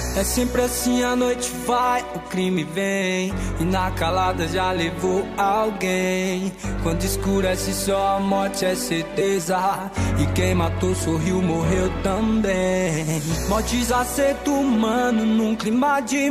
É sempre assim, a noite vai, o crime vem, e na calada já levou alguém. Quando escurece só a morte é certeza, e quem matou sorriu, morreu também. Mortes acerto humano num clima de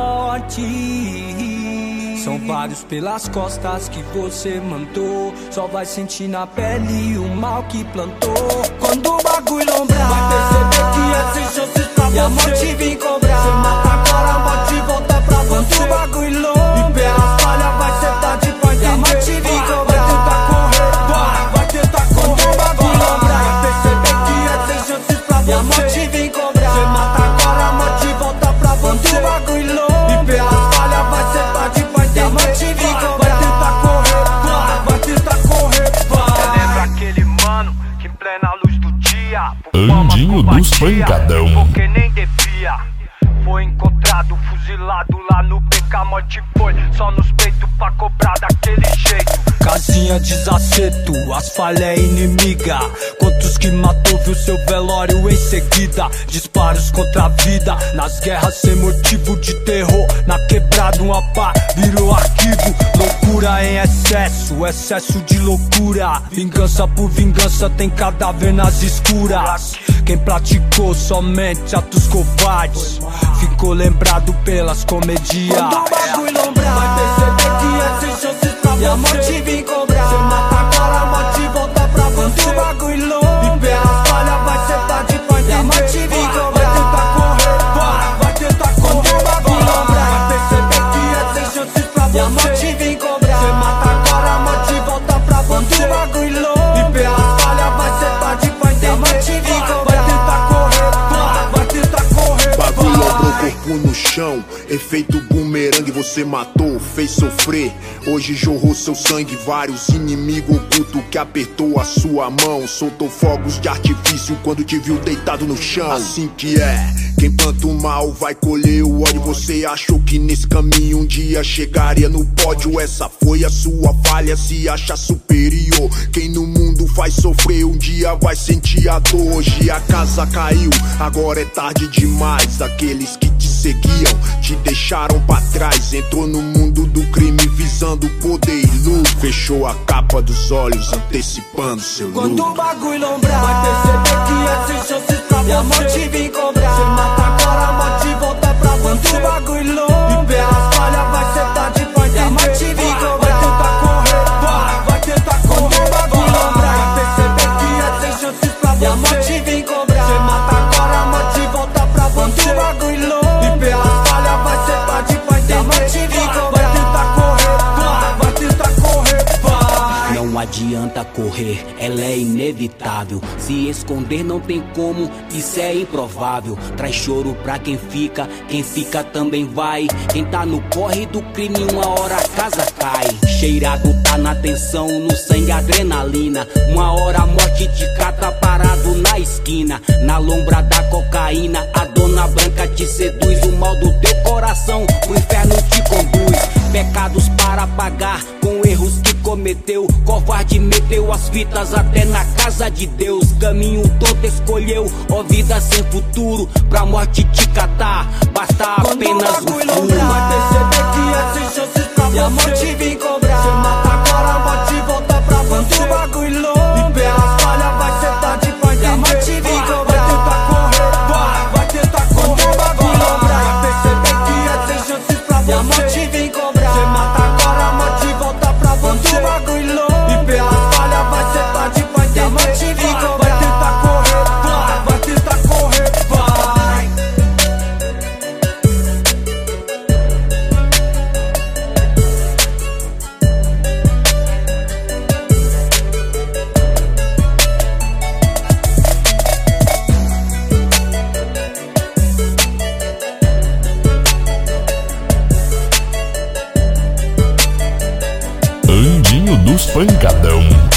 morte. São vários pelas costas que você mandou, só vai sentir na pele o mal que plantou. Quando o bagulho lombrar, vai perceber que é sem chances pra você, e a morte vem cobrar. Cê mata agora, a morte volta pra você. Quando o bagulho lombrar, e pelas falhas vai sentar de pó, e a morte vem cobrar. Vai tentar correr, vai tentar correr. Quando o bagulho lombrar, vai perceber que é sem chances pra você, e a morte vem cobrar. Cê mata agora, a morte volta pra você. Quando o bagulho lombrar, e pelas falhas vai sentar de pó, e a morte vem cobrar. Vai tentar correr, vai tentar correr. Lembra aquele mano que em plena luz do dia, Andinho dos Pancadão, porque nem devia, foi encontrado fuzilado lá no BK. Morte foi só nos peitos pra cobrar daquele jeito. Casinha desacerto, as falhas é inimiga. Quantos que matou viu seu velório em seguida. Disparos contra a vida, nas guerras sem motivo de terror. Na quebrada uma pá virou arquivo. Loucura em excesso, excesso de loucura. Vingança por vingança, tem cadáver nas escuras. Quem praticou somente atos covardes ficou lembrado pelas comedias. Quando o bagulho lombrar, vai perceber que é sem chances pra você, e a morte vem cobrar. Cê mata agora, a morte volta pra você. Quando o bagulho lombrar, e pelas falhas vai sentar de pó, e a morte vem cobrar. Vai tentar correr, vai tentar correr. Quando o bagulho lombrar, vai perceber que é sem chances pra você, e a morte vem cobrar. Cê mata agora, a morte volta pra você. Quando o bagulho lombrar, e pelas falhas vai sentar de pó, e a morte vem cobrar. Vai tentar correr, vai tentar correr. Bagulho dobrou o corpo no chão, efeito bumerangue, você matou, fez sofrer. Hoje jorrou seu sangue, vários inimigos ocultos que apertou a sua mão. Soltou fogos de artifício quando te viu deitado no chão. Assim que é, quem planta o mal vai colher o ódio. Você achou que nesse caminho um dia chegaria no pódio. Essa foi a sua falha, se acha superior. Quem no mundo faz sofrer um dia vai sentir a dor. Hoje a casa caiu, agora é tarde demais. Aqueles que te seguiam te deixaram pra trás. Entrou no mundo do crime visando poder e luz. Fechou a capa dos olhos antecipando seu luto. Quando o bagulho lombrar, vai perceber que é sem chances pra você, e a morte vem cobrar. Cê mata agora, a morte volta pra você. Quando o bagulho lombrar, e pelas falhas vai sentar de pó, e a morte vem cobrar. Vai tentar correr, vai tentar correr. Quando o bagulho lombrar, vai perceber que é sem chances pra você, e a morte vem cobrar. Cê mata agora, a morte volta pra você. Quando o bagulho lombrar, e pelas falhas vai sentar de pó, e a morte vem cobrar. Vai tentar correr, vai tentar correr. Não adianta correr, ela é inevitável. Se esconder não tem como, isso é improvável. Traz choro pra quem fica também vai. Quem tá no corre do crime, uma hora a casa cai. Cheirado tá na tensão, no sangue adrenalina. Uma hora a morte te cata parado na esquina. Na lombra da cocaína, a dona branca te seduz. O mal do teu coração, o inferno te conduz. Pecados para pagar, com erros que cometeu. Covarde meteu as fitas até na casa de Deus. Caminho todo escolheu, ó vida sem futuro. Pra morte te catar, basta apenas um furo. Vai perceber que é sem chances pra você, e a morte vem cobrar. Cê mata agora, a morte volta pra você. Quando o bagulho lombrar, e pelas falhas vai sentar de pó, e a morte vem cobrar. Vai tentar correr, vai tentar correr. Quando o bagulho lombrar, vai perceber que é sem chances pra você, e a morte vem cobrar. Cê mata agora, a morte volta pra você. Quando o bagulho lombrar, e pelas falhas vai sentar de pó, e a morte vem cobrar. Vai tentar correr, vai tentar correr, vai. Andinho dos Pancadão.